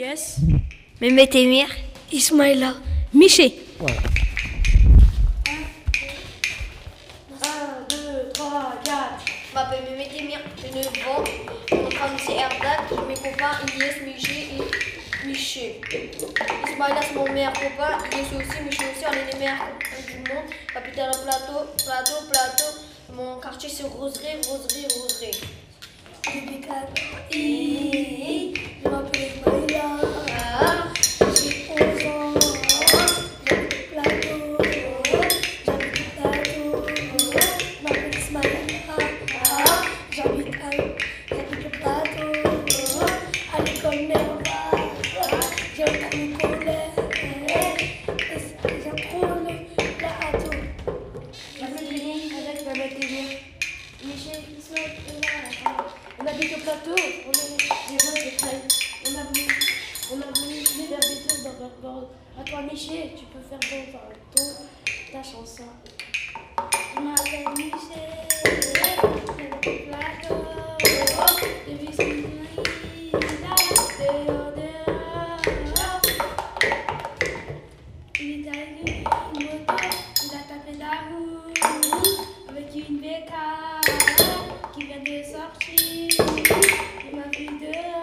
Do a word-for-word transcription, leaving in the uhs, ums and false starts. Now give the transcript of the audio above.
Jess, Mehmet Emir, Ismaïla, Miché. Voilà. un, deux, trois, quatre. Je m'appelle Mehmet Emir, j'ai neuf ans. Mon famille c'est Erdak, mes copains Ilyes, Miché et Miché. Ismaïla c'est mon meilleur copain, Ilyes aussi, Miché aussi, on est les meilleurs copains du monde. Capitaine Plateau, Plateau, Plateau. Mon quartier c'est Roserie, Roserie, Roserie. I, je m'appelle Ismaïla, Ah, j'ai onze ans, j'habite Plateau, j'habite Plateau, je m'appelle Ismaïla, j'habite à j'habite Plateau, à l'école Nerva, j'ai un collège, et j'apprends le plateau. Je m'appelle Denis, avec Mehmet Emir. Michel, Ismaël, on habite au plateau, on est des gens de taille. On a voulu, on a voulu les vers des tours dans leur bord. À toi, Michel, tu peux faire ton, ton, ta chanson. Je m'appelle Michel, j'habite au Plateau, j'ai vu Ismaïla, dehors, dehors. Il est arrivé une moto, il a tapé la roue avec une bécane qui vient de sortir. Il m'a vu dehors.